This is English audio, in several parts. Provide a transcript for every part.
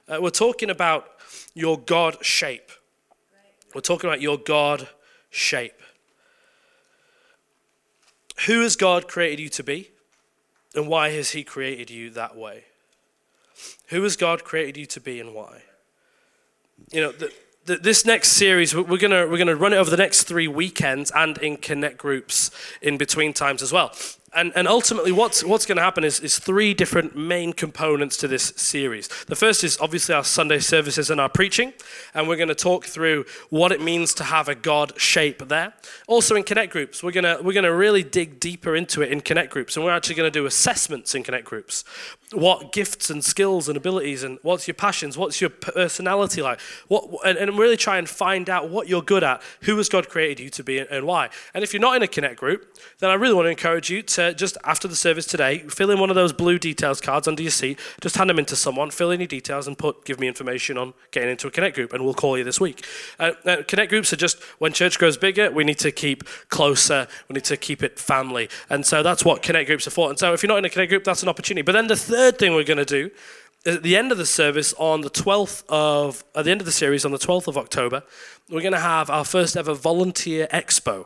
We're talking about your God shape. We're talking about your God shape. Who has God created you to be? And why has he created you that way? Who has God created you to be and why? You know, this next series, we're gonna run it over the next 3 weekends and in connect groups in between times as well. And ultimately, what's going to happen is 3 different main components to this series. The first is obviously our Sunday services and our preaching, and we're going to talk through what it means to have a God shape there. Also in connect groups, we're going to really dig deeper into it in connect groups, and we're actually going to do assessments in connect groups. What gifts and skills and abilities, and what's your passions, what's your personality like, and really try and find out what you're good at, who has God created you to be, and why. And if you're not in a connect group, then I really want to encourage you to just after the service today, fill in one of those blue details cards under your seat, just hand them into someone, fill in your details and give me information on getting into a connect group, and we'll call you this week. Connect groups are just, when church grows bigger, we need to keep closer, we need to keep it family, and so that's what connect groups are for. And so if you're not in a connect group, that's an opportunity. But then the third thing we're going to do, at the end of the service at the end of the series on the 12th of October, we're going to have our first ever volunteer expo.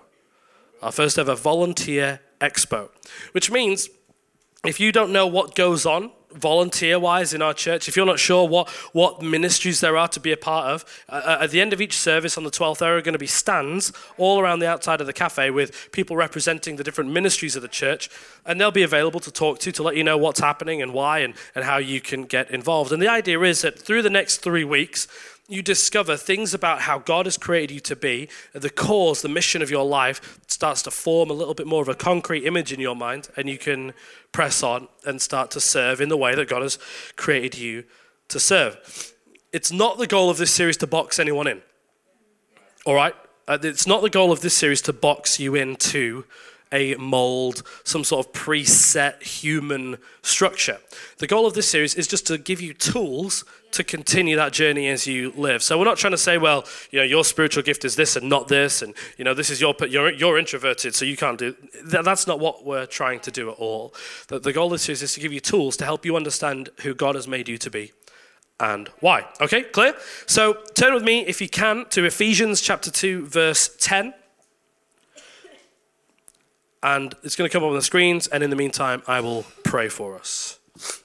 Which means if you don't know what goes on volunteer-wise in our church, if you're not sure what ministries there are to be a part of, at the end of each service on the 12th, there are going to be stands all around the outside of the cafe with people representing the different ministries of the church, and they'll be available to talk to let you know what's happening and why and how you can get involved. And the idea is that through the next 3 weeks, you discover things about how God has created you to be, the cause, the mission of your life starts to form a little bit more of a concrete image in your mind, and you can press on and start to serve in the way that God has created you to serve. It's not the goal of this series to box anyone in, all right? It's not the goal of this series to box you into a mold, some sort of preset human structure. The goal of this series is just to give you tools to continue that journey as you live. So we're not trying to say, well, your spiritual gift is this and not this, and this is you're introverted, so you can't do. That's not what we're trying to do at all. The goal of this series is to give you tools to help you understand who God has made you to be and why. Okay, clear? So turn with me, if you can, to Ephesians chapter 2, verse 10. And it's going to come up on the screens, and in the meantime, I will pray for us.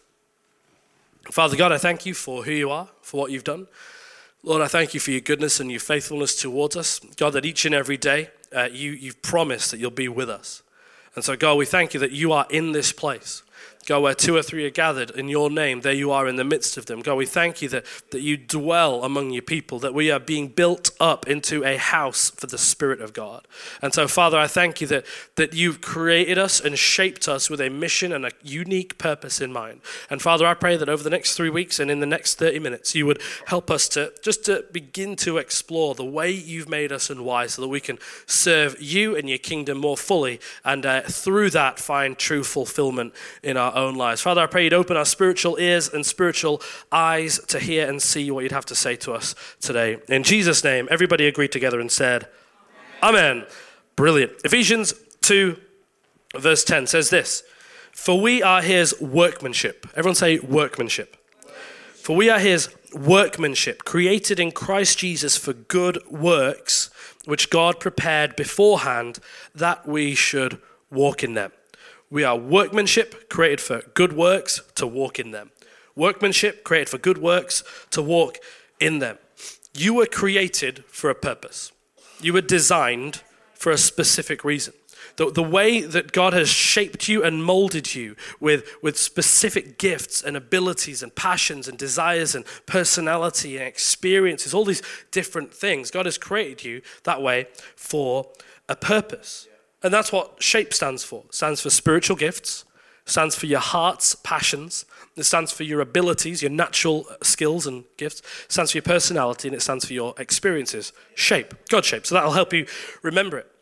Father God, I thank you for who you are, for what you've done. Lord, I thank you for your goodness and your faithfulness towards us. God, that each and every day, you've promised that you'll be with us. And so, God, we thank you that you are in this place. God, where 2 or 3 are gathered in your name, there you are in the midst of them. God, we thank you that you dwell among your people, that we are being built up into a house for the Spirit of God. And so, Father, I thank you that you've created us and shaped us with a mission and a unique purpose in mind. And Father, I pray that over the next 3 weeks and in the next 30 minutes, you would help us to begin to explore the way you've made us and why, so that we can serve you and your kingdom more fully, and through that find true fulfillment in our own lives. Father, I pray you'd open our spiritual ears and spiritual eyes to hear and see what you'd have to say to us today. In Jesus' name, everybody agreed together and said, Amen. Brilliant. Ephesians 2, verse 10 says this, "For we are his workmanship." Everyone say workmanship. "For we are his workmanship, created in Christ Jesus for good works, which God prepared beforehand that we should walk in them." We are workmanship created for good works to walk in them. Workmanship created for good works to walk in them. You were created for a purpose. You were designed for a specific reason. The way that God has shaped you and molded you with specific gifts and abilities and passions and desires and personality and experiences, all these different things, God has created you that way for a purpose. And that's what SHAPE stands for. It stands for spiritual gifts, stands for your heart's passions, it stands for your abilities, your natural skills and gifts, it stands for your personality, and it stands for your experiences. SHAPE, God shape. So that'll help you remember it.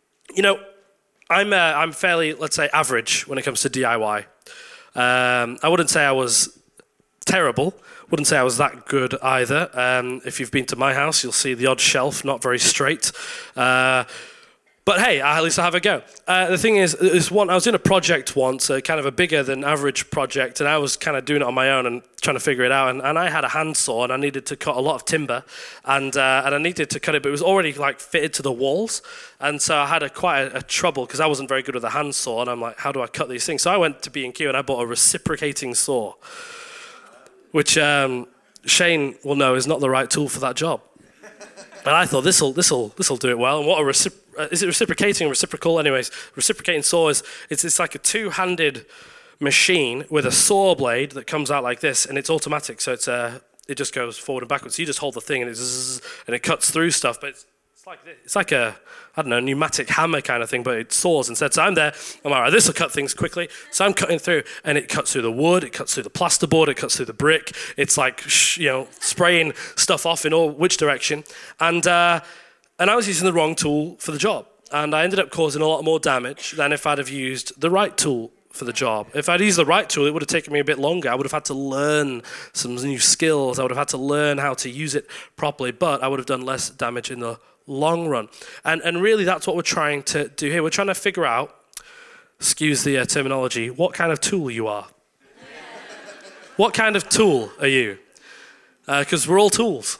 I'm fairly, let's say, average when it comes to DIY. I wouldn't say I was terrible. Wouldn't say I was that good either. If you've been to my house, you'll see the odd shelf, not very straight. But hey, at least I have a go. The thing is, I was in a project once, kind of a bigger than average project, and I was kind of doing it on my own and trying to figure it out. And I had a handsaw, and I needed to cut a lot of timber, and I needed to cut it, but it was already like fitted to the walls, and so I had quite a trouble because I wasn't very good with a handsaw, and I'm like, how do I cut these things? So I went to B&Q and I bought a reciprocating saw, which Shane will know is not the right tool for that job. And I thought this'll do it well. And what is it reciprocating or reciprocal? Anyways, reciprocating saw it's like a two-handed machine with a saw blade that comes out like this, and it's automatic, so it just goes forward and backwards. So you just hold the thing and it cuts through stuff, but it's like this. It's like a, I don't know, pneumatic hammer kind of thing, but it saws instead. So I'm there, I'm all right, this will cut things quickly. So I'm cutting through, and it cuts through the wood, it cuts through the plasterboard, it cuts through the brick. It's like, spraying stuff off in which direction. And I was using the wrong tool for the job. And I ended up causing a lot more damage than if I'd have used the right tool for the job. If I'd used the right tool, it would have taken me a bit longer. I would have had to learn some new skills. I would have had to learn how to use it properly, but I would have done less damage in the long run. And really that's what we're trying to do here. We're trying to figure out, excuse the terminology, what kind of tool you are. What kind of tool are you? Because we're all tools.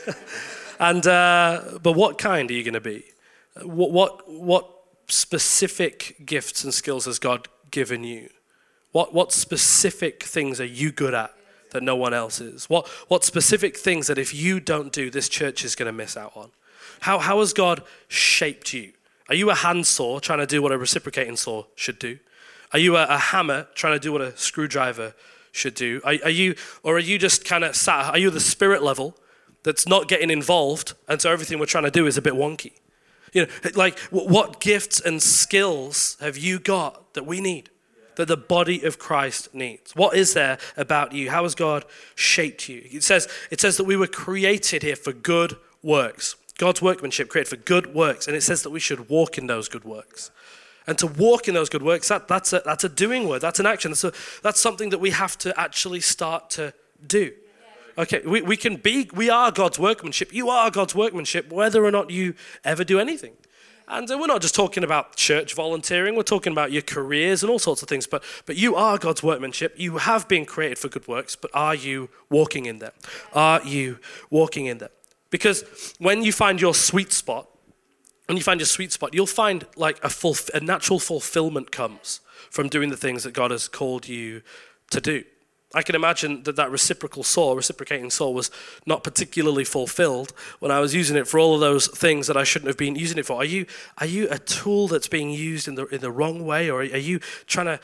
But what kind are you going to be? What specific gifts and skills has God given you? What specific things are you good at that no one else is? What specific things that if you don't do, this church is going to miss out on? How has God shaped you? Are you a handsaw trying to do what a reciprocating saw should do? Are you a hammer trying to do what a screwdriver should do? Are you just kind of sat? Are you the spirit level that's not getting involved, and so everything we're trying to do is a bit wonky? Like what gifts and skills have you got that we need, that the body of Christ needs? What is there about you? How has God shaped you? It says that we were created here for good works. God's workmanship created for good works, and it says that we should walk in those good works. And to walk in those good works, that's a doing word, that's an action. So that's something that we have to actually start to do. Okay, we are God's workmanship. You are God's workmanship, whether or not you ever do anything. And we're not just talking about church volunteering, we're talking about your careers and all sorts of things, but you are God's workmanship. You have been created for good works, but are you walking in them? Are you walking in them? Because when you find your sweet spot, you'll find like a natural fulfillment comes from doing the things that God has called you to do. I can imagine that reciprocating saw was not particularly fulfilled when I was using it for all of those things that I shouldn't have been using it for. Are you a tool that's being used in the wrong way, or are you trying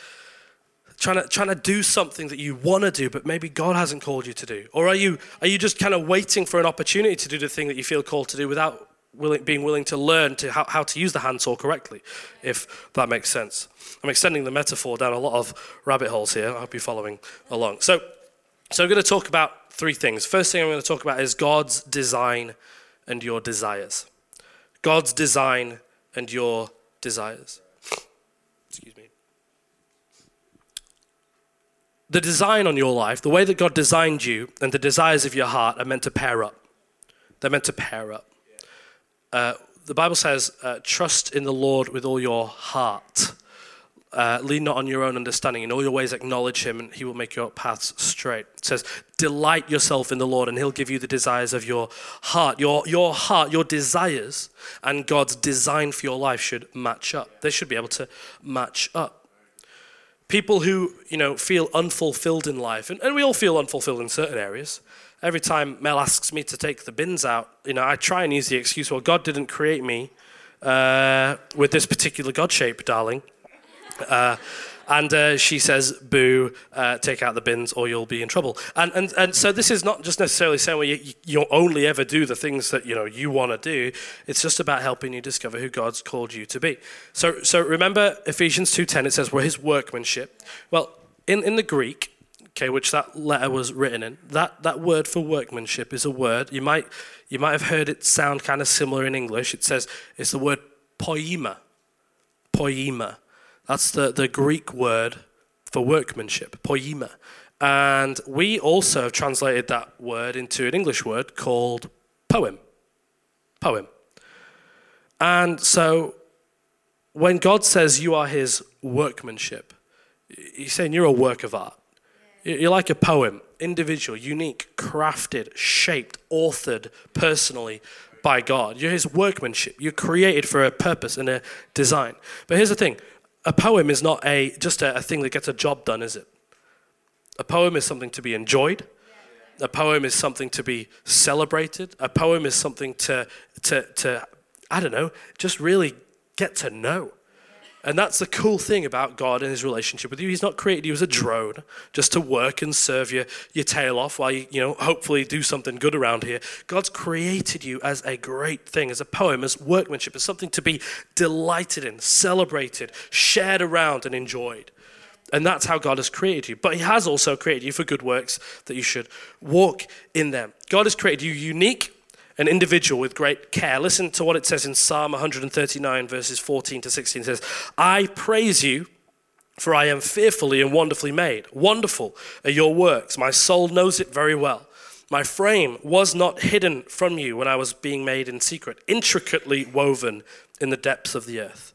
to do something that you want to do, but maybe God hasn't called you to do? Or are you just kind of waiting for an opportunity to do the thing that you feel called to do without being willing to learn how to use the handsaw correctly, if that makes sense? I'm extending the metaphor down a lot of rabbit holes here. I hope you're following along. So I'm going to talk about three things. First thing I'm going to talk about is God's design and your desires. God's design and your desires. Excuse me. The design on your life, the way that God designed you and the desires of your heart are meant to pair up. They're meant to pair up. The Bible says, trust in the Lord with all your heart. Lean not on your own understanding. In all your ways acknowledge him, and he will make your paths straight. It says, delight yourself in the Lord, and he'll give you the desires of your heart. Your heart, your desires, and God's design for your life should match up. They should be able to match up. People who, feel unfulfilled in life, and we all feel unfulfilled in certain areas. Every time Mel asks me to take the bins out, I try and use the excuse, well, God didn't create me with this particular God shape, darling. And she says, boo, take out the bins or you'll be in trouble. And so this is not just necessarily saying, well, you only ever do the things that, you want to do. It's just about helping you discover who God's called you to be. So remember Ephesians 2:10, it says, we're his workmanship. Well, in the Greek, okay, which that letter was written in, that word for workmanship is a word. You might have heard it sound kind of similar in English. It says, it's the word poema. Poema. That's the Greek word for workmanship, poema. And we also have translated that word into an English word called poem. Poem. And so when God says you are his workmanship, he's saying you're a work of art. You're like a poem, individual, unique, crafted, shaped, authored personally by God. You're his workmanship. You're created for a purpose and a design. But here's the thing. A poem is not just a thing that gets a job done, is it? A poem is something to be enjoyed. A poem is something to be celebrated. A poem is something to I don't know, just really get to know. And that's the cool thing about God and his relationship with you. He's not created you as a drone just to work and serve your tail off while you hopefully do something good around here. God's created you as a great thing, as a poem, as workmanship, as something to be delighted in, celebrated, shared around and enjoyed. And that's how God has created you. But he has also created you for good works that you should walk in them. God has created you unique, an individual with great care. Listen to what it says in Psalm 139, verses 14 to 16. It says, I praise you, for I am fearfully and wonderfully made. Wonderful are your works. My soul knows it very well. My frame was not hidden from you when I was being made in secret, intricately woven in the depths of the earth.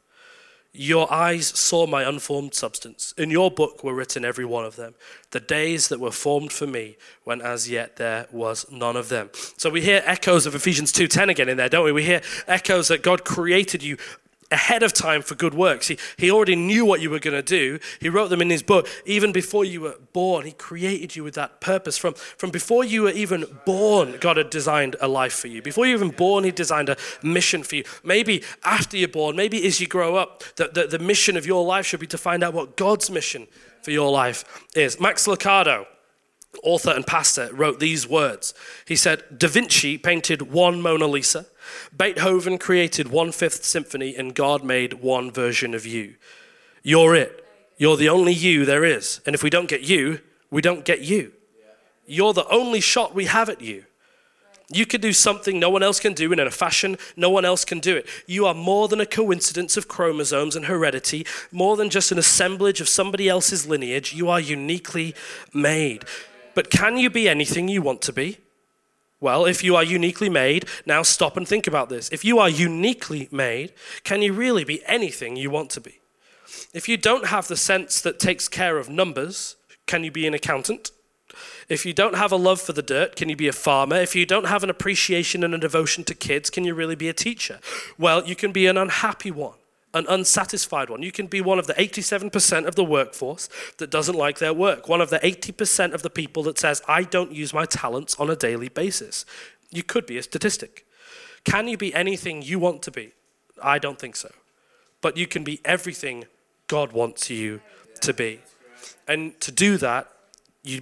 Your eyes saw my unformed substance. In your book were written every one of them, the days that were formed for me, when as yet there was none of them. So we hear echoes of Ephesians 2:10 again in there, don't we? We hear echoes that God created you ahead of time for good works. He already knew what you were going to do. He wrote them in his book. Even before you were born, he created you with that purpose. From before you were even born, God had designed a life for you. Before you were even born, he designed a mission for you. Maybe after you're born, maybe as you grow up, the mission of your life should be to find out what God's mission for your life is. Max Lucado, author and pastor, wrote these words. He said, Da Vinci painted one Mona Lisa, Beethoven created 1/5 symphony, and God made one version of you. You're it. You're the only you there is. And if we don't get you, we don't get you. You're the only shot we have at you. You can do something no one else can do, and in a fashion no one else can do it. You are more than a coincidence of chromosomes and heredity, more than just an assemblage of somebody else's lineage. You are uniquely made. But can you be anything you want to be? Well, if you are uniquely made, now stop and think about this. If you are uniquely made, can you really be anything you want to be? If you don't have the sense that takes care of numbers, can you be an accountant? If you don't have a love for the dirt, can you be a farmer? If you don't have an appreciation and a devotion to kids, can you really be a teacher? Well, you can be an unhappy one, an unsatisfied one. You can be one of the 87% of the workforce that doesn't like their work. One of the 80% of the people that says, I don't use my talents on a daily basis. You could be a statistic. Can you be anything you want to be? I don't think so. But you can be everything God wants you to be. And to do that, you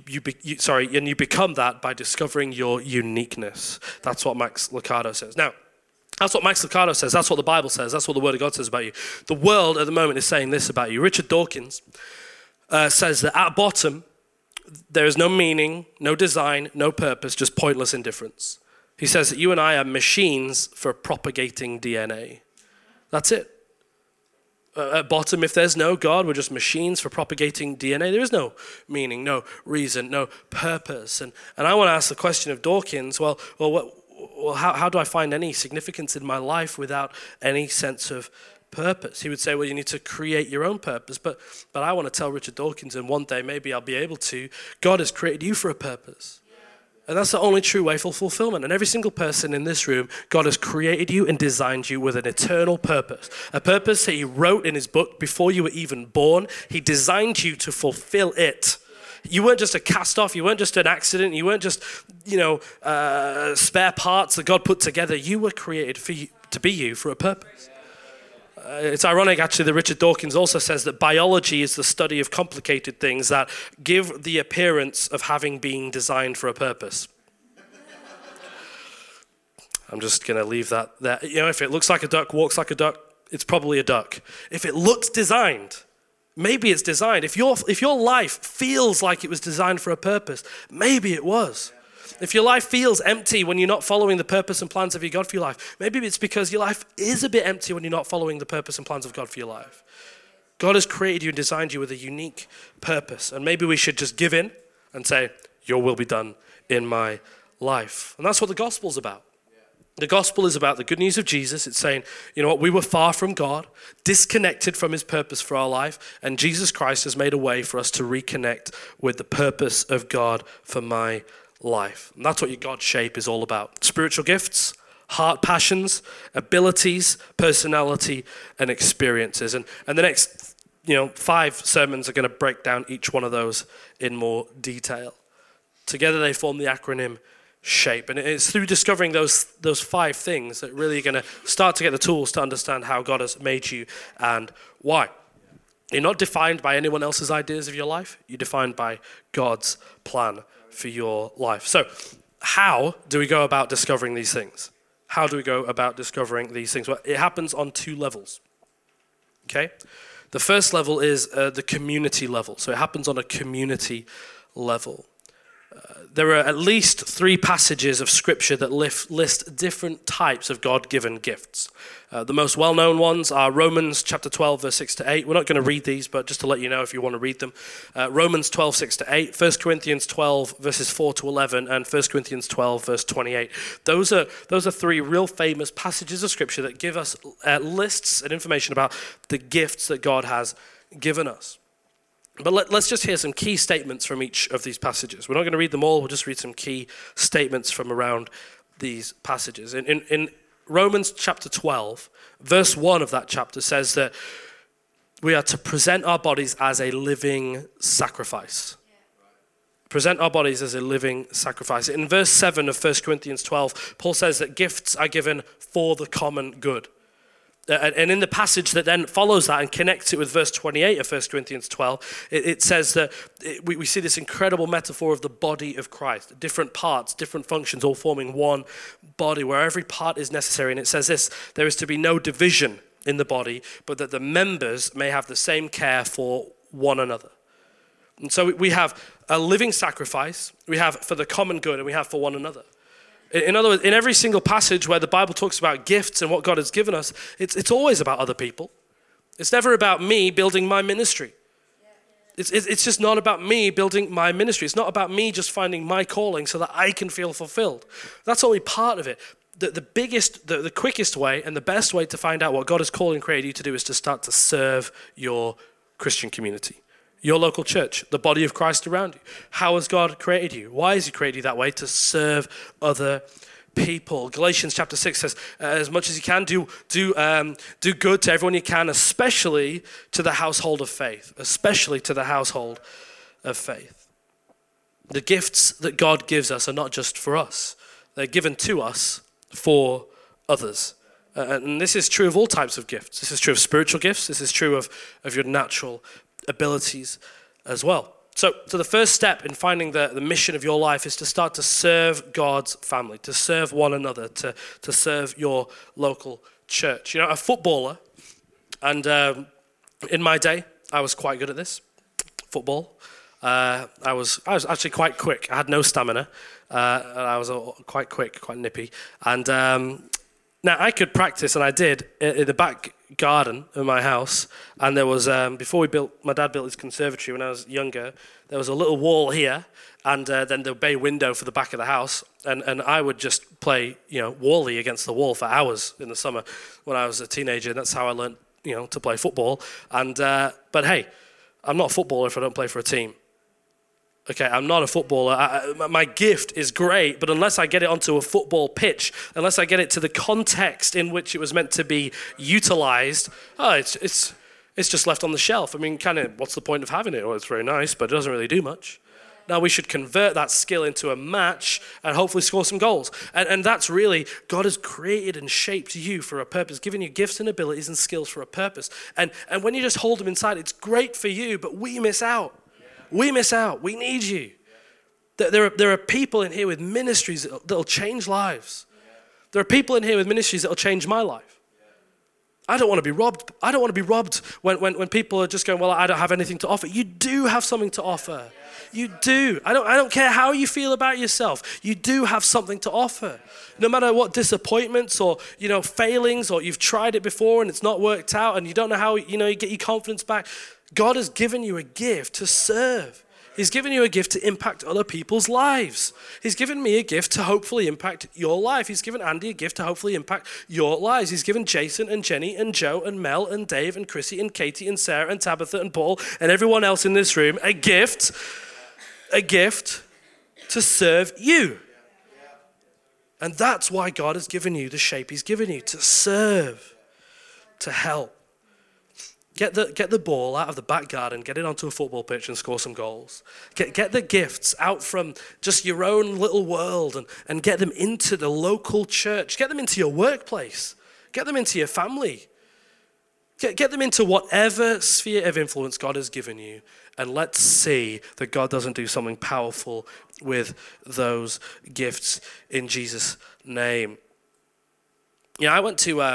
become that by discovering your uniqueness. That's what Max Lucado says. Now, that's what Max Lucado says. That's what the Bible says. That's what the Word of God says about you. The world at the moment is saying this about you. Richard Dawkins says that at bottom, there is no meaning, no design, no purpose, just pointless indifference. He says that you and I are machines for propagating DNA. That's it. At bottom, if there's no God, we're just machines for propagating DNA. There is no meaning, no reason, no purpose. And I want to ask the question of Dawkins, how do I find any significance in my life without any sense of purpose? He would say, well, you need to create your own purpose. But I want to tell Richard Dawkins, and one day maybe I'll be able to, God has created you for a purpose. And that's the only true way for fulfillment. And every single person in this room, God has created you and designed you with an eternal purpose. A purpose that he wrote in his book before you were even born. He designed you to fulfill it. You weren't just a cast-off. You weren't just an accident. You weren't just, spare parts that God put together. You were created to be you for a purpose. It's ironic, actually, that Richard Dawkins also says that biology is the study of complicated things that give the appearance of having been designed for a purpose. I'm just going to leave that there. If it looks like a duck, walks like a duck, it's probably a duck. If it looks designed, maybe it's designed. If your life feels like it was designed for a purpose, maybe it was. If your life feels empty when you're not following the purpose and plans of your God for your life, maybe it's because your life is a bit empty when you're not following the purpose and plans of God for your life. God has created you and designed you with a unique purpose. And maybe we should just give in and say, your will be done in my life. And that's what the gospel's about. The gospel is about the good news of Jesus. It's saying, you know what, we were far from God, disconnected from his purpose for our life, and Jesus Christ has made a way for us to reconnect with the purpose of God for my life. And that's what your God shape is all about. Spiritual gifts, heart passions, abilities, personality, and experiences. And the next 5 sermons are going to break down each one of those in more detail. Together they form the acronym SHAPE. And it's through discovering those 5 things that really are going to start to get the tools to understand how God has made you and why. You're not defined by anyone else's ideas of your life. You're defined by God's plan for your life. So how do we go about discovering these things? How do we go about discovering these things? Well, it happens on 2 levels. Okay? The first level is the community level. So it happens on a community level. There are at least 3 passages of Scripture that list different types of God-given gifts. The most well-known ones are Romans chapter 12, verse 6 to 8. We're not going to read these, but just to let you know if you want to read them. Romans 12, 6 to 8, 1 Corinthians 12, verses 4 to 11, and 1 Corinthians 12, verse 28. Those are 3 real famous passages of Scripture that give us lists and information about the gifts that God has given us. But let's just hear some key statements from each of these passages. We're not going to read them all. We'll just read some key statements from around these passages. In Romans chapter 12, verse 1 of that chapter says that we are to present our bodies as a living sacrifice. Present our bodies as a living sacrifice. In verse 7 of 1 Corinthians 12, Paul says that gifts are given for the common good. And in the passage that then follows that and connects it with verse 28 of 1 Corinthians 12, it says that we see this incredible metaphor of the body of Christ. Different parts, different functions, all forming one body where every part is necessary. And it says this, there is to be no division in the body, but that the members may have the same care for one another. And so we have a living sacrifice, we have for the common good, and we have for one another. In other words, in every single passage where the Bible talks about gifts and what God has given us, it's always about other people. It's never about me building my ministry. It's just not about me building my ministry. It's not about me just finding my calling so that I can feel fulfilled. That's only part of it. The biggest, the quickest way and the best way to find out what God has called and created you to do is to start to serve your Christian community. Your local church, the body of Christ around you. How has God created you? Why has he created you that way? To serve other people. Galatians chapter 6 says, as much as you can, do good to everyone you can, especially to the household of faith. Especially to the household of faith. The gifts that God gives us are not just for us. They're given to us for others. And this is true of all types of gifts. This is true of spiritual gifts. This is true of your natural abilities as well. So the first step in finding the mission of your life is to start to serve God's family, to serve one another, to serve your local church. You know, a footballer, and in my day, I was quite good at this, football. I was actually quite quick. I had no stamina. I was quite quick, quite nippy. And now I could practice, and I did, in the back garden of my house, and there was before my dad built his conservatory when I was younger, there was a little wall here, and then the bay window for the back of the house, and I would just play wally against the wall for hours in the summer when I was a teenager, and that's how I learned to play football. And but hey, I'm not a footballer if I don't play for a team. Okay, I'm not a footballer. My gift is great, but unless I get it onto a football pitch, unless I get it to the context in which it was meant to be utilized, it's just left on the shelf. I mean, what's the point of having it? Well, it's very nice, but it doesn't really do much. Now we should convert that skill into a match and hopefully score some goals. And that's really, God has created and shaped you for a purpose, given you gifts and abilities and skills for a purpose. And when you just hold them inside, it's great for you, but we miss out. We miss out. We need you. There are people in here with ministries that'll change lives. There are people in here with ministries that'll change my life. I don't want to be robbed. I don't want to be robbed when people are just going, well, I don't have anything to offer. You do have something to offer. You do. I don't care how you feel about yourself. You do have something to offer. No matter what disappointments or failings, or you've tried it before and it's not worked out and you don't know how you get your confidence back. God has given you a gift to serve. He's given you a gift to impact other people's lives. He's given me a gift to hopefully impact your life. He's given Andy a gift to hopefully impact your lives. He's given Jason and Jenny and Joe and Mel and Dave and Chrissy and Katie and Sarah and Tabitha and Paul and everyone else in this room a gift to serve you. And that's why God has given you the shape he's given you, to serve, to help. Get the ball out of the back garden, get it onto a football pitch and score some goals. Get the gifts out from just your own little world and get them into the local church. Get them into your workplace. Get them into your family. Get them into whatever sphere of influence God has given you. And let's see that God doesn't do something powerful with those gifts in Jesus' name. Yeah, I went to...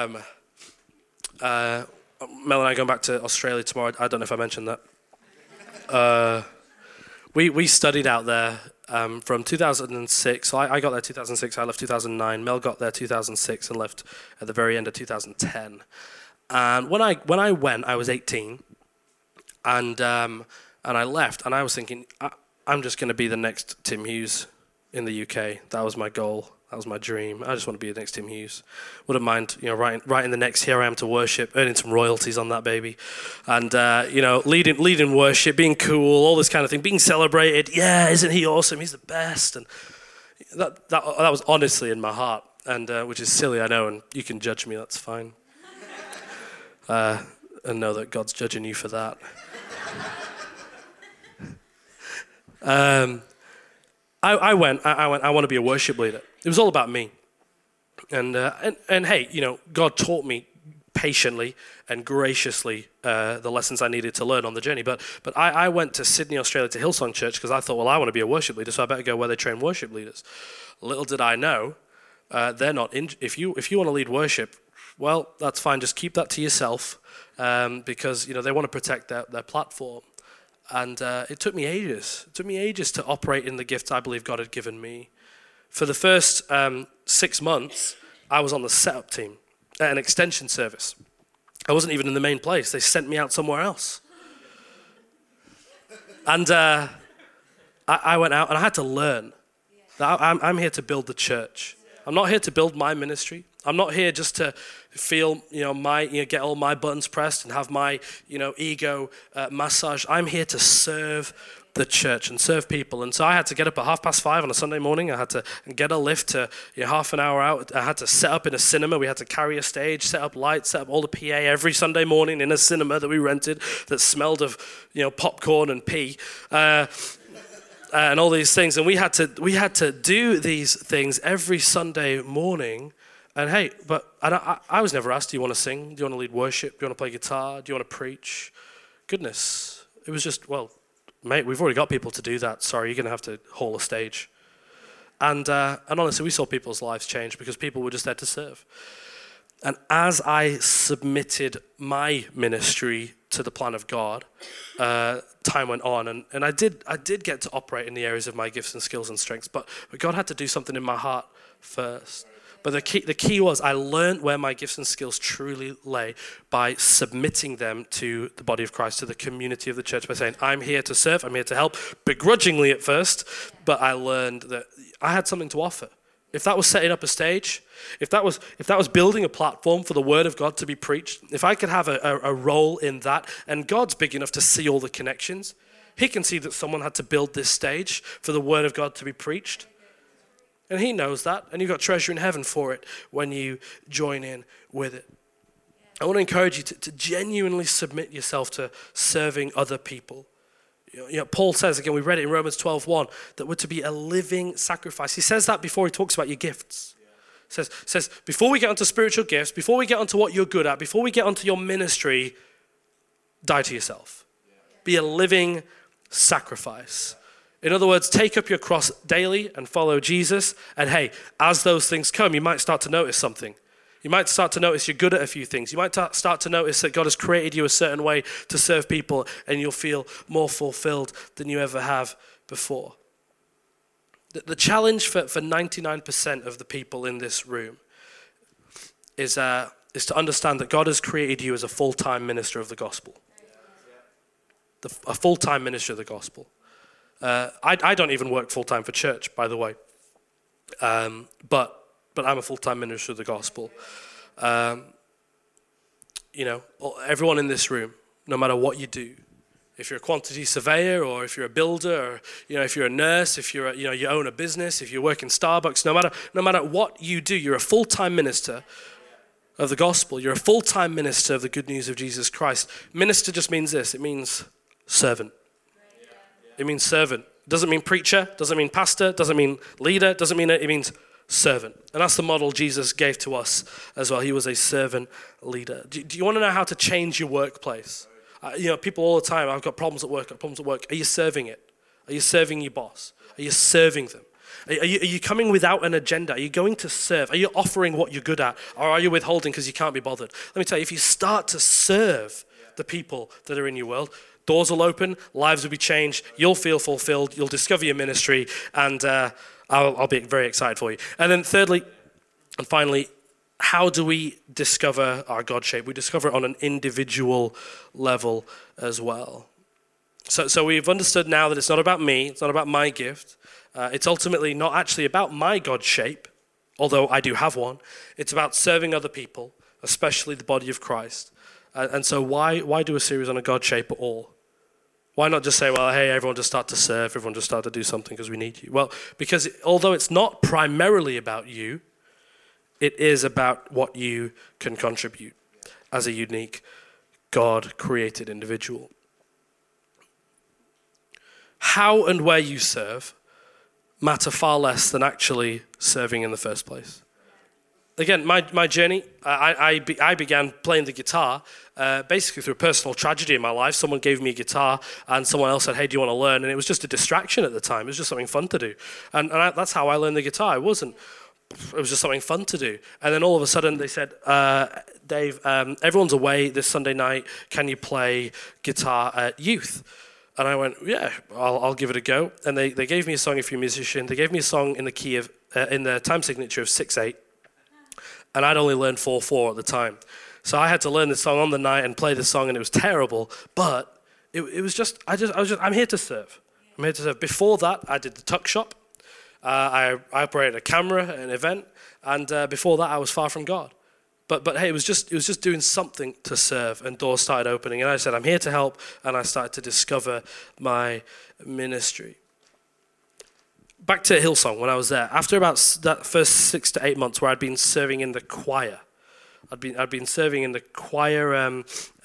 Mel and I are going back to Australia tomorrow. I don't know if I mentioned that. We studied out there from 2006. So I got there 2006. I left 2009. Mel got there 2006 and left at the very end of 2010. And when I went, I was 18, and I left, and I was thinking, I'm just going to be the next Tim Hughes in the UK. That was my goal. That was my dream. I just want to be the next Tim Hughes. Wouldn't mind, writing the next Here I Am to Worship, earning some royalties on that baby, and leading worship, being cool, all this kind of thing, being celebrated. Yeah, isn't he awesome? He's the best. And that was honestly in my heart, and which is silly, I know, and you can judge me. That's fine. And know that God's judging you for that. I went. I want to be a worship leader. It was all about me, and hey, God taught me patiently and graciously the lessons I needed to learn on the journey. But I went to Sydney, Australia, to Hillsong Church because I thought, well, I want to be a worship leader, so I better go where they train worship leaders. Little did I know, they're not. If you want to lead worship, well, that's fine. Just keep that to yourself, because they want to protect their platform. And it took me ages. It took me ages to operate in the gifts I believe God had given me. For the first 6 months, I was on the setup team at an extension service. I wasn't even in the main place. They sent me out somewhere else. And I went out and I had to learn that I'm here to build the church. I'm not here to build my ministry. I'm not here just to feel, get all my buttons pressed and have my, ego massaged. I'm here to serve the church and serve people. And so I had to get up at 5:30 on a Sunday morning. I had to get a lift to half an hour out. I had to set up in a cinema. We had to carry a stage, set up lights, set up all the PA every Sunday morning in a cinema that we rented that smelled of, popcorn and pee. And all these things. And we had to do these things every Sunday morning. And hey, but I was never asked, do you want to sing? Do you want to lead worship? Do you want to play guitar? Do you want to preach? Goodness. It was just, well, mate, we've already got people to do that. Sorry, you're going to have to haul a stage. And honestly, we saw people's lives change because people were just there to serve. And as I submitted my ministry to the plan of God, time went on, and I did get to operate in the areas of my gifts and skills and strengths, but God had to do something in my heart first. But the key was I learned where my gifts and skills truly lay by submitting them to the body of Christ, to the community of the church, by saying, I'm here to serve, I'm here to help, begrudgingly at first, but I learned that I had something to offer. If that was setting up a stage, if that was building a platform for the word of God to be preached, if I could have a role in that, and God's big enough to see all the connections, he can see that someone had to build this stage for the word of God to be preached. And he knows that, and you've got treasure in heaven for it when you join in with it. I want to encourage you to genuinely submit yourself to serving other people. Paul says, again, we read it in Romans 12:1, that we're to be a living sacrifice. He says that before he talks about your gifts. Says before we get onto spiritual gifts, before we get onto what you're good at, before we get onto your ministry, die to yourself. Be a living sacrifice. In other words, take up your cross daily and follow Jesus. And hey, as those things come, you might start to notice something. You might start to notice you're good at a few things. You might start to notice that God has created you a certain way to serve people, and you'll feel more fulfilled than you ever have before. The challenge for 99% of the people in this room is to understand that God has created you as a full-time minister of the gospel. A full-time minister of the gospel. I don't even work full-time for church, by the way. But I'm a full-time minister of the gospel. Everyone in this room, no matter what you do, if you're a quantity surveyor or if you're a builder, or if you're a nurse, if you're you own a business, if you work in Starbucks, no matter what you do, you're a full-time minister of the gospel. You're a full-time minister of the good news of Jesus Christ. Minister just means this. It means servant. It means servant. Doesn't mean preacher, doesn't mean pastor, doesn't mean leader, doesn't mean it means servant. And that's the model Jesus gave to us as well. He was a servant leader. Do you want to know how to change your workplace? People all the time, I've got problems at work, Are you serving it? Are you serving your boss? Are you serving them? Are you coming without an agenda? Are you going to serve? Are you offering what you're good at? Or are you withholding because you can't be bothered? Let me tell you, if you start to serve the people that are in your world, doors will open, lives will be changed, you'll feel fulfilled, you'll discover your ministry, and I'll be very excited for you. And then thirdly and finally, how do we discover our God shape? We discover it on an individual level as well. So we've understood now that it's not about me, it's not about my gift. It's ultimately not actually about my God shape, although I do have one. It's about serving other people, especially the body of Christ. And so why do a series on a God shape at all? Why not just say, well, hey, everyone just start to serve, everyone just start to do something because we need you? Well, because although it's not primarily about you, it is about what you can contribute as a unique God-created individual. How and where you serve matter far less than actually serving in the first place. Again, my journey, I began playing the guitar basically through a personal tragedy in my life. Someone gave me a guitar and someone else said, hey, do you want to learn? And it was just a distraction at the time. It was just something fun to do. And that's how I learned the guitar. It was just something fun to do. And then all of a sudden they said, Dave, everyone's away this Sunday night. Can you play guitar at youth? And I went, yeah, I'll give it a go. And they gave me a song, if you're a musician. They gave me a song in the key of, in the time signature of 6/8. And I'd only learned 4/4 at the time. So I had to learn this song on the night and play the song, and it was terrible. But it was just, I'm here to serve. I'm here to serve. Before that, I did the tuck shop. I operated a camera at an event. And before that, I was far from God. But hey, it was just doing something to serve, and doors started opening. And I said, I'm here to help, and I started to discover my ministry. Back to Hillsong when I was there. After about that first 6 to 8 months where I'd been serving in the choir, I'd been serving in the choir.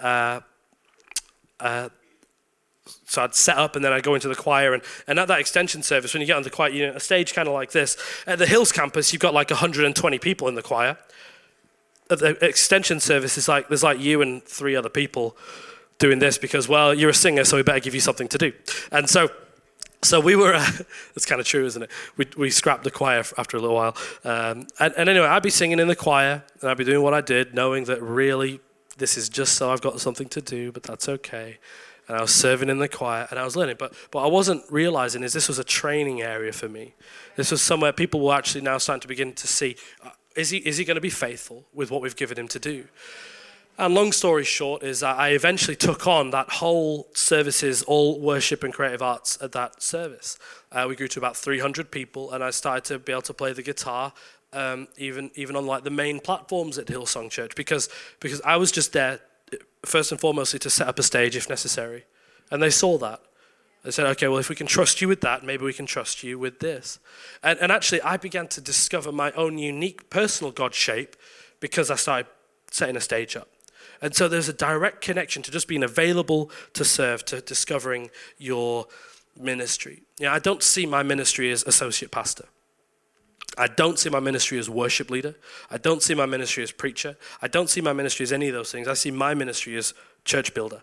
So I'd set up and then I'd go into the choir, and at that extension service, when you get on the choir, a stage kind of like this. At the Hills campus, you've got like 120 people in the choir. At the extension service, there's like you and 3 other people doing this because, well, you're a singer, so we better give you something to do. And so we were, it's kind of true, isn't it? We scrapped the choir after a little while. And anyway, I'd be singing in the choir, and I'd be doing what I did, knowing that really this is just so I've got something to do, but that's okay. And I was serving in the choir, and I was learning. But I wasn't realizing this was a training area for me. This was somewhere people were actually now starting to begin to see, is he going to be faithful with what we've given him to do? And long story short is that I eventually took on that whole services, all worship and creative arts at that service. We grew to about 300 people, and I started to be able to play the guitar, even on like the main platforms at Hillsong Church, because I was just there first and foremostly to set up a stage if necessary. And they saw that. They said, okay, well, if we can trust you with that, maybe we can trust you with this. And actually, I began to discover my own unique personal God shape because I started setting a stage up. And so there's a direct connection to just being available to serve, to discovering your ministry. I don't see my ministry as associate pastor. I don't see my ministry as worship leader. I don't see my ministry as preacher. I don't see my ministry as any of those things. I see my ministry as church builder.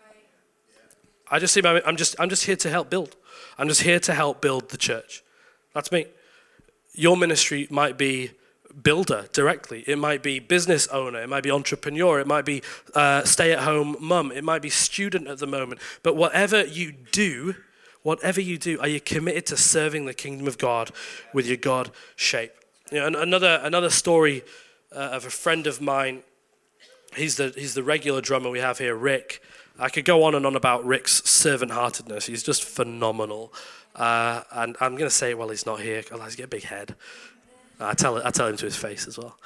I just see I'm just here to help build. I'm just here to help build the church. That's me. Your ministry might be builder directly. It might be business owner. It might be entrepreneur. It might be stay-at-home mum. It might be student at the moment. But whatever you do, are you committed to serving the kingdom of God with your God shape? Another story of a friend of mine. He's the regular drummer we have here, Rick. I could go on and on about Rick's servant-heartedness. He's just phenomenal. And I'm going to say it while he's not here, because he's got a big head. I tell him to his face as well.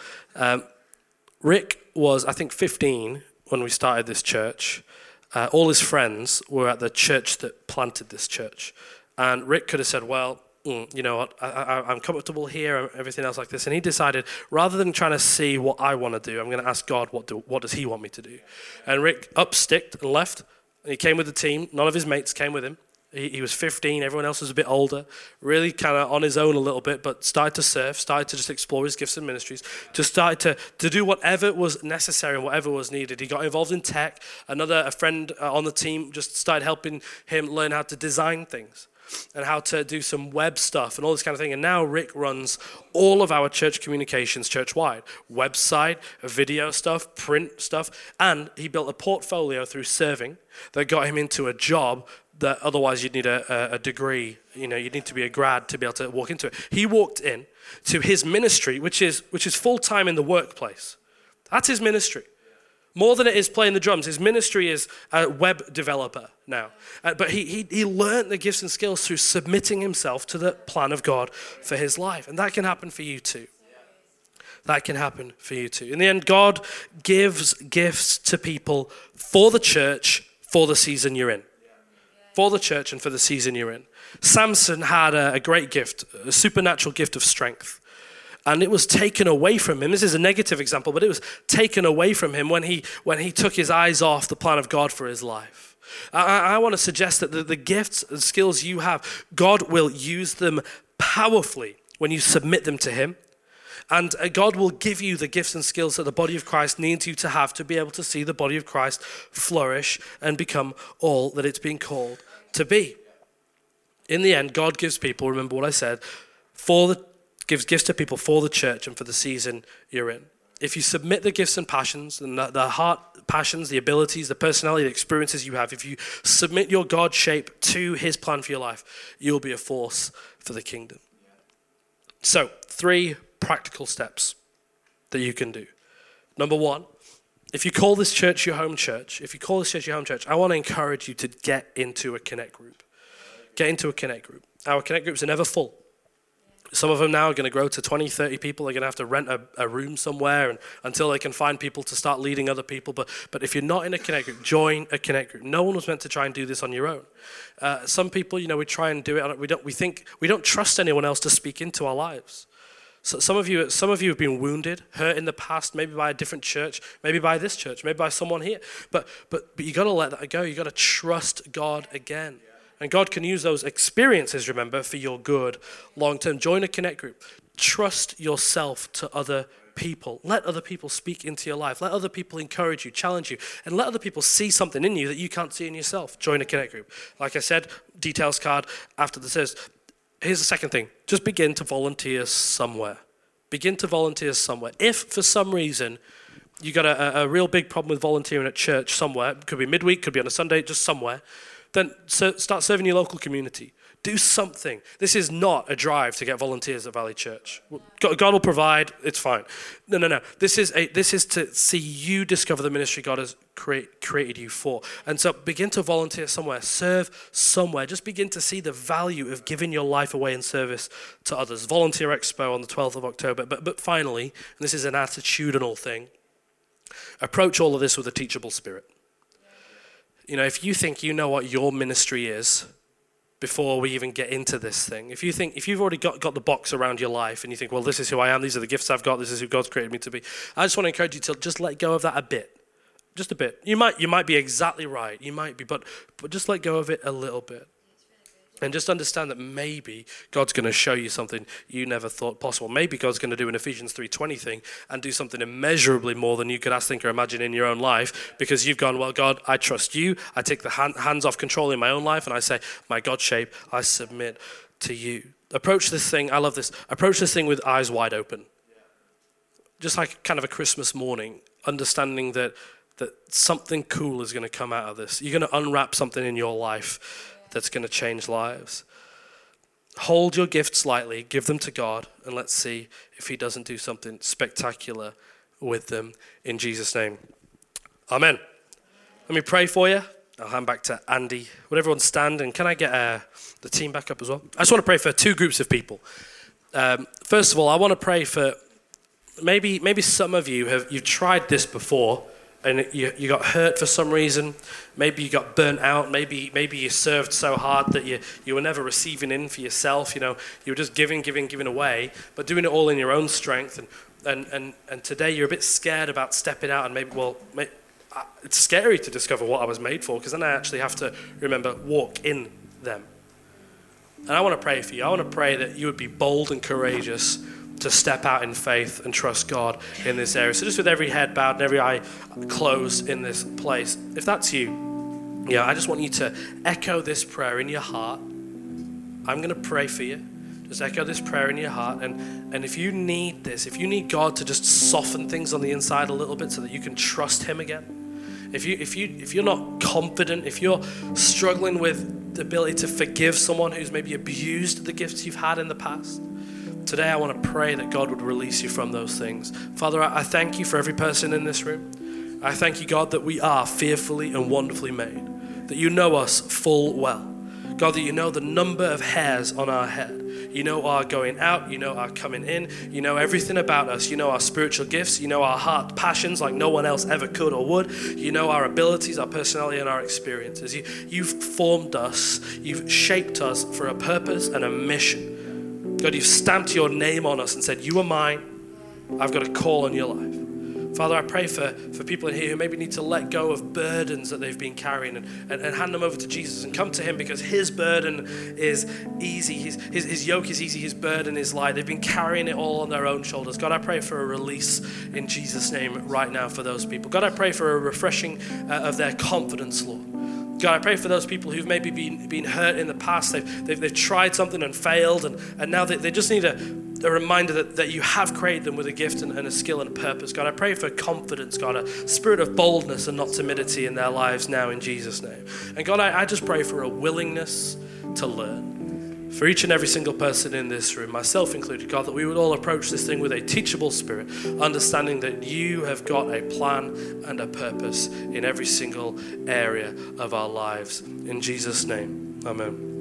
Rick was, I think, 15 when we started this church. All his friends were at the church that planted this church. And Rick could have said, well, you know what, I'm comfortable here and everything else like this. And he decided, rather than trying to see what I want to do, I'm going to ask God, what does he want me to do? And Rick up-sticked and left. And he came with the team. None of his mates came with him. He was 15. Everyone else was a bit older. Really kind of on his own a little bit, but started to serve, started to just explore his gifts and ministries, just started to do whatever was necessary and whatever was needed. He got involved in tech. A friend on the team just started helping him learn how to design things and how to do some web stuff and all this kind of thing. And now Rick runs all of our church communications church-wide. Website, video stuff, print stuff. And he built a portfolio through serving that got him into a job that otherwise you'd need a degree. You know, you'd need to be a grad to be able to walk into it. He walked in to his ministry, which is full-time in the workplace. That's his ministry. More than it is playing the drums. His ministry is a web developer now. But he learned the gifts and skills through submitting himself to the plan of God for his life. And that can happen for you too. That can happen for you too. In the end, God gives gifts to people for the church, for the season you're in. For the church and for the season you're in. Samson had a great gift, a supernatural gift of strength. And it was taken away from him. This is a negative example, but it was taken away from him when he took his eyes off the plan of God for his life. I want to suggest that the gifts and skills you have, God will use them powerfully when you submit them to him. And God will give you the gifts and skills that the body of Christ needs you to have to be able to see the body of Christ flourish and become all that it's been called to be. In the end, God gives people, remember what I said, gives gifts to people for the church and for the season you're in. If you submit the gifts and passions, and the heart passions, the abilities, the personality, the experiences you have, if you submit your God shape to his plan for your life, you'll be a force for the kingdom. So, 3 practical steps that you can do. Number 1, if you call this church your home church, I want to encourage you to get into a connect group. Get into a connect group. Our connect groups are never full. Some of them now are going to grow to 20, 30 people. They're going to have to rent a room somewhere until they can find people to start leading other people. But if you're not in a connect group, join a connect group. No one was meant to try and do this on your own. Some people, we try and do it. We don't trust anyone else to speak into our lives. So some of you have been wounded, hurt in the past, maybe by a different church, maybe by this church, maybe by someone here. But you got to let that go. You got to trust God again. And God can use those experiences, remember, for your good long term. Join a connect group. Trust yourself to other people. Let other people speak into your life. Let other people encourage you, challenge you, and let other people see something in you that you can't see in yourself. Join a connect group. Like I said, details card after the service. Here's the second thing. Just begin to volunteer somewhere. Begin to volunteer somewhere. If for some reason you got a real big problem with volunteering at church somewhere, it could be midweek, could be on a Sunday, just somewhere, then start serving your local community. Do something. This is not a drive to get volunteers at Valley Church. God will provide. It's fine. No. This is to see you discover the ministry God has created you for. And so begin to volunteer somewhere. Serve somewhere. Just begin to see the value of giving your life away in service to others. Volunteer Expo on the 12th of October. But finally, and this is an attitudinal thing, approach all of this with a teachable spirit. If you think you know what your ministry is, before we even get into this thing. If you've already got the box around your life and you think, well, this is who I am, these are the gifts I've got, this is who God's created me to be, I just want to encourage you to just let go of that a bit. Just a bit. You might be exactly right. You might be, but just let go of it a little bit. And just understand that maybe God's going to show you something you never thought possible. Maybe God's going to do an Ephesians 3:20 thing and do something immeasurably more than you could ask, think, or imagine in your own life, because you've gone, well, God, I trust you. I take the hands off control in my own life, and I say, my God shape, I submit to you. Approach this thing, I love this, approach this thing with eyes wide open. Just like kind of a Christmas morning, understanding that something cool is going to come out of this. You're going to unwrap something in your life that's going to change lives. Hold your gifts lightly, give them to God, and let's see if he doesn't do something spectacular with them in Jesus' name. Amen. Let me pray for you, I'll hand back to Andy. Would everyone stand, and can I get the team back up as well? I just want to pray for two groups of people. First of all, I want to pray for maybe some of you you've tried this before, and you got hurt for some reason. Maybe you got burnt out. Maybe you served so hard that you were never receiving in for yourself. You were just giving away, but doing it all in your own strength. And today you're a bit scared about stepping out, and maybe it's scary to discover what I was made for, because then I actually have to remember walk in them. And I want to pray for you. I want to pray that you would be bold and courageous to step out in faith and trust God in this area. So just with every head bowed and every eye closed in this place, if that's you, I just want you to echo this prayer in your heart. I'm going to pray for you. Just echo this prayer in your heart. And if you need this, if you need God to just soften things on the inside a little bit so that you can trust him again, if you're not confident, if you're struggling with the ability to forgive someone who's maybe abused the gifts you've had in the past, today I want to pray that God would release you from those things. Father, I thank you for every person in this room. I thank you, God, that we are fearfully and wonderfully made, that you know us full well. God, that you know the number of hairs on our head. You know our going out, you know our coming in, you know everything about us. You know our spiritual gifts, you know our heart passions like no one else ever could or would. You know our abilities, our personality, and our experiences. You've formed us, you've shaped us for a purpose and a mission. God, you've stamped your name on us and said, you are mine, I've got a call on your life. Father, I pray for people in here who maybe need to let go of burdens that they've been carrying and hand them over to Jesus and come to him, because his burden is easy. His yoke is easy. His burden is light. They've been carrying it all on their own shoulders. God, I pray for a release in Jesus' name right now for those people. God, I pray for a refreshing of their confidence, Lord. God, I pray for those people who've maybe been hurt in the past. They've tried something and failed, and now they just need a reminder that you have created them with a gift and a skill and a purpose. God, I pray for confidence, God, a spirit of boldness and not timidity in their lives now in Jesus' name. And God, I just pray for a willingness to learn. For each and every single person in this room, myself included, God, that we would all approach this thing with a teachable spirit, understanding that you have got a plan and a purpose in every single area of our lives. In Jesus' name, amen.